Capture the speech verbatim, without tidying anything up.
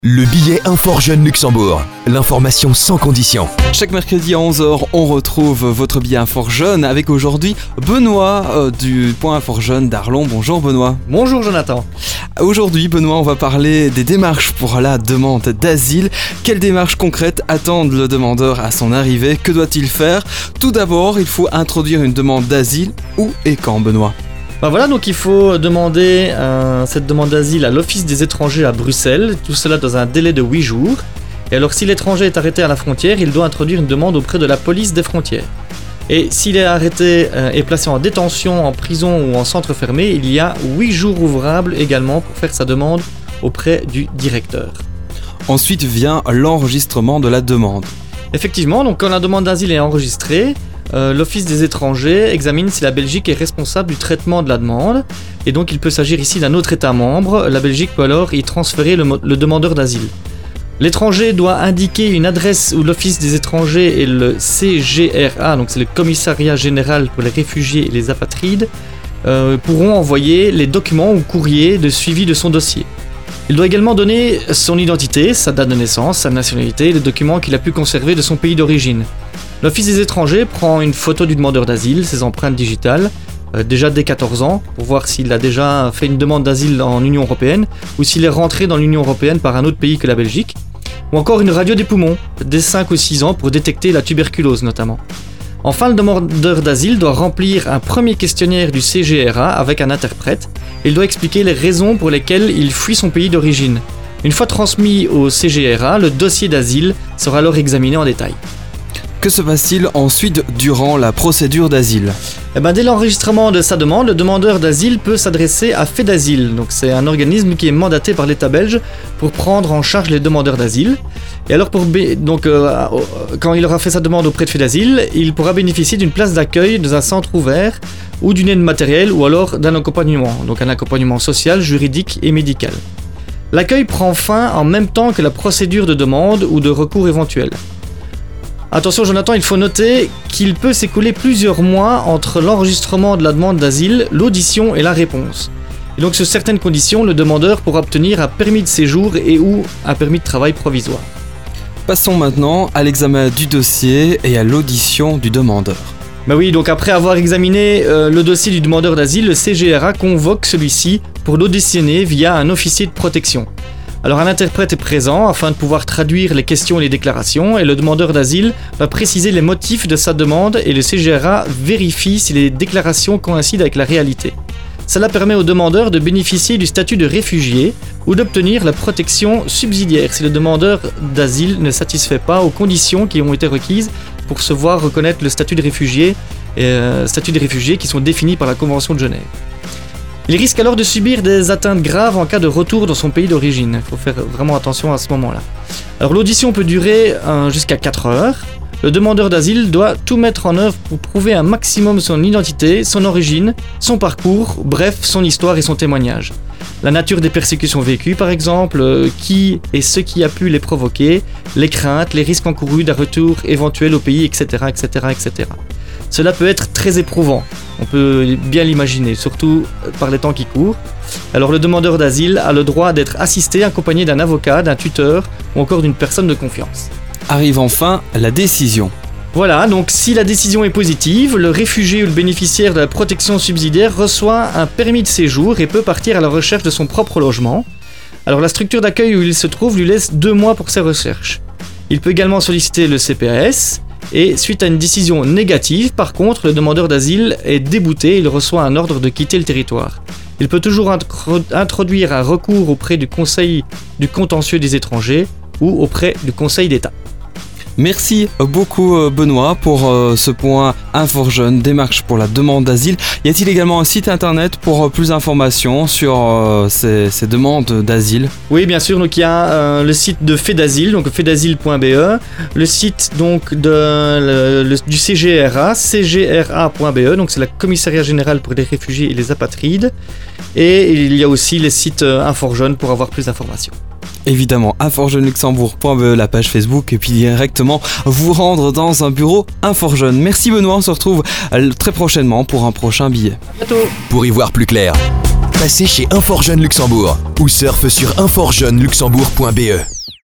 Le billet Infor Jeune Luxembourg, l'information sans condition. Chaque mercredi à onze heures, on retrouve votre billet Infor Jeune avec aujourd'hui Benoît euh, du point Infor Jeune d'Arlon. Bonjour Benoît. Bonjour Jonathan. Aujourd'hui Benoît, on va parler des démarches pour la demande d'asile. Quelles démarches concrètes attendent le demandeur à son arrivée? Que doit-il faire? Tout d'abord, il faut introduire une demande d'asile. Où et quand, Benoît? Ben voilà, donc il faut demander euh, cette demande d'asile à l'Office des étrangers à Bruxelles, tout cela dans un délai de huit jours. Et alors si l'étranger est arrêté à la frontière, il doit introduire une demande auprès de la police des frontières. Et s'il est arrêté euh, et placé en détention, en prison ou en centre fermé, il y a huit jours ouvrables également pour faire sa demande auprès du directeur. Ensuite vient l'enregistrement de la demande. Effectivement, donc quand la demande d'asile est enregistrée, Euh, l'Office des étrangers examine si la Belgique est responsable du traitement de la demande et donc il peut s'agir ici d'un autre État membre. La Belgique peut alors y transférer le, mo- le demandeur d'asile. L'étranger doit indiquer une adresse où l'Office des étrangers et le C G R A, donc c'est le Commissariat Général pour les réfugiés et les apatrides, euh, pourront envoyer les documents ou courriers de suivi de son dossier. Il doit également donner son identité, sa date de naissance, sa nationalité et les documents qu'il a pu conserver de son pays d'origine. L'Office des étrangers prend une photo du demandeur d'asile, ses empreintes digitales, euh, déjà dès quatorze ans, pour voir s'il a déjà fait une demande d'asile en Union Européenne ou s'il est rentré dans l'Union Européenne par un autre pays que la Belgique, ou encore une radio des poumons, dès cinq ou six ans pour détecter la tuberculose notamment. Enfin, le demandeur d'asile doit remplir un premier questionnaire du C G R A avec un interprète. Il doit expliquer les raisons pour lesquelles il fuit son pays d'origine. Une fois transmis au C G R A, le dossier d'asile sera alors examiné en détail. Que se passe-t-il ensuite durant la procédure d'asile? Eh ben, dès l'enregistrement de sa demande, le demandeur d'asile peut s'adresser à FEDASIL. Donc, c'est un organisme qui est mandaté par l'État belge pour prendre en charge les demandeurs d'asile. Et alors, pour bé- donc, euh, quand il aura fait sa demande auprès de FEDASIL, il pourra bénéficier d'une place d'accueil dans un centre ouvert ou d'une aide matérielle ou alors d'un accompagnement. Donc un accompagnement social, juridique et médical. L'accueil prend fin en même temps que la procédure de demande ou de recours éventuel. Attention Jonathan, il faut noter qu'il peut s'écouler plusieurs mois entre l'enregistrement de la demande d'asile, l'audition et la réponse. Et donc sur certaines conditions, le demandeur pourra obtenir un permis de séjour et ou un permis de travail provisoire. Passons maintenant à l'examen du dossier et à l'audition du demandeur. Bah oui, donc après avoir examiné euh, le dossier du demandeur d'asile, le C G R A convoque celui-ci pour l'auditionner via un officier de protection. Alors un interprète est présent afin de pouvoir traduire les questions et les déclarations et le demandeur d'asile va préciser les motifs de sa demande et le C G R A vérifie si les déclarations coïncident avec la réalité. Cela permet au demandeur de bénéficier du statut de réfugié ou d'obtenir la protection subsidiaire si le demandeur d'asile ne satisfait pas aux conditions qui ont été requises pour se voir reconnaître le statut de réfugié, euh, statut de réfugié qui sont définis par la Convention de Genève. Il risque alors de subir des atteintes graves en cas de retour dans son pays d'origine. Il faut faire vraiment attention à ce moment-là. Alors l'audition peut durer euh, jusqu'à quatre heures. Le demandeur d'asile doit tout mettre en œuvre pour prouver un maximum son identité, son origine, son parcours, bref, son histoire et son témoignage. La nature des persécutions vécues par exemple, euh, qui et ce qui a pu les provoquer, les craintes, les risques encourus d'un retour éventuel au pays, et cetera, et cetera, et cetera. Cela peut être très éprouvant, on peut bien l'imaginer, surtout par les temps qui courent. Alors le demandeur d'asile a le droit d'être assisté, accompagné d'un avocat, d'un tuteur ou encore d'une personne de confiance. Arrive enfin la décision. Voilà, donc si la décision est positive, le réfugié ou le bénéficiaire de la protection subsidiaire reçoit un permis de séjour et peut partir à la recherche de son propre logement. Alors la structure d'accueil où il se trouve lui laisse deux mois pour ses recherches. Il peut également solliciter le C P A S. Et suite à une décision négative, par contre, le demandeur d'asile est débouté et il reçoit un ordre de quitter le territoire. Il peut toujours intro- introduire un recours auprès du Conseil du contentieux des étrangers ou auprès du Conseil d'État. Merci beaucoup Benoît pour euh, ce point Infor Jeune, démarche pour la demande d'asile. Y a-t-il également un site internet pour euh, plus d'informations sur euh, ces, ces demandes d'asile? Oui, bien sûr, donc il y a euh, le site de FEDASIL, donc fedasil point b e, le site donc de, le, le, du C G R A, c g r a point b e, donc c'est la Commissariat Général pour les réfugiés et les apatrides, et il y a aussi les sites euh, Infor Jeune pour avoir plus d'informations. Évidemment, inforjeuneluxembourg point b e, la page Facebook, et puis directement vous rendre dans un bureau InfoJeune. Merci Benoît, on se retrouve très prochainement pour un prochain billet. À bientôt. Pour y voir plus clair, passez chez InfoJeune Luxembourg ou surfe sur inforjeuneluxembourg point b e.